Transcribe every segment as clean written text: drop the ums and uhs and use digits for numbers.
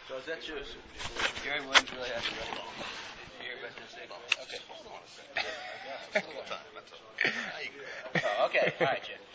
So is that yours? Gary Williams really has to run. Okay. Oh, okay. All right, Jim.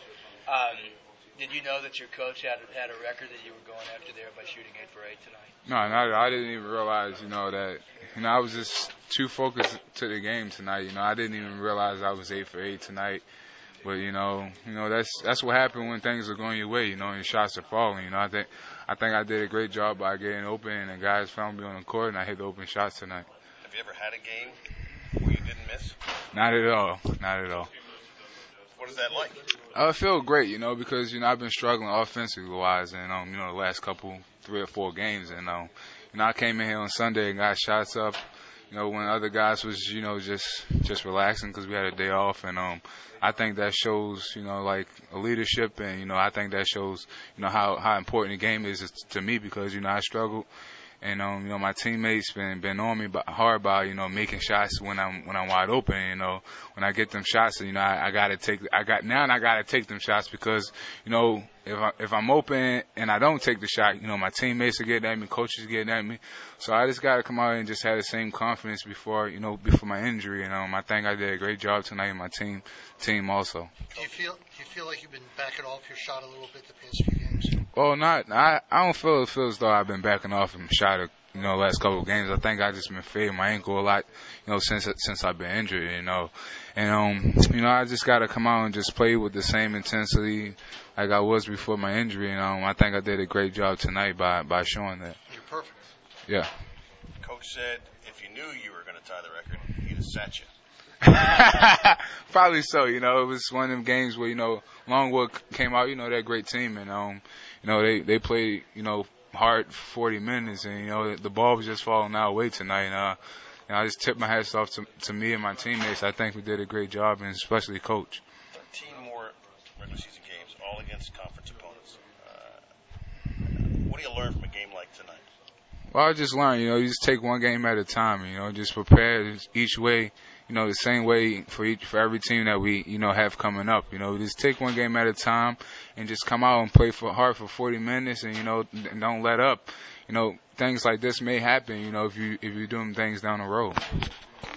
Did you know that your coach had a record that you were going after there by shooting 8 for 8 tonight? No, I didn't even realize, that, I was just too focused to the game tonight. I didn't even realize I was 8 for 8 tonight. But that's what happened when things are going your way. And shots are falling. I think I did a great job by getting open, and the guys found me on the court, and I hit the open shots tonight. Have you ever had a game where you didn't miss? Not at all. Not at all. What is that like? I feel great, because I've been struggling offensively wise, and the last couple 3 or 4 games, and I came in here on Sunday and got shots up. When other guys was just relaxing because we had a day off, and I think that shows like a leadership, and I think that shows how important the game is to me, because I struggled. And my teammates been on me hard by making shots when I'm wide open. When I get them shots, I gotta take them shots, because if I'm open and I don't take the shot, my teammates are getting at me, coaches are getting at me. So I just gotta come out and just have the same confidence before my injury. And I think I did a great job tonight, and my team also. Do you feel like you've been backing off your shot a little bit the past few games? Well, I don't feel as though I've been backing off and shot last couple of games. I think I just been fading my ankle a lot, since I've been injured, and I just gotta come out and just play with the same intensity like I was before my injury, and I think I did a great job tonight by showing that. You're perfect. Yeah. Coach said if you knew you were going to tie the record, he'd have sat you. Probably so. It was one of them games where Longwood came out. They're a great team, and they played hard for 40 minutes, and the ball was just falling our way tonight. I just tipped my hats off to me and my teammates. I think we did a great job, and especially coach. 13 more regular season games, all against conference opponents. What do you learn from a game like tonight? Well, I just learned, you just take one game at a time, just prepare each way, the same way for every team that we, have coming up. Just take one game at a time and just come out and play hard for 40 minutes, and and don't let up. Things like this may happen, if you're doing things down the road.